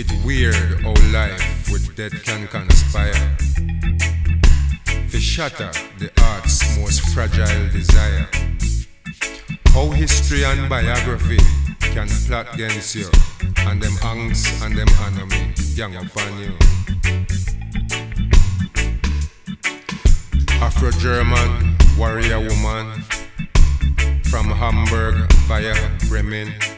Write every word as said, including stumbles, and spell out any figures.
It weird how life with death can conspire to shatter the heart's most fragile desire. How history and biography can plot against you, and them angst and them enemy gang upon you. Afro-German warrior woman from Hamburg via Bremen,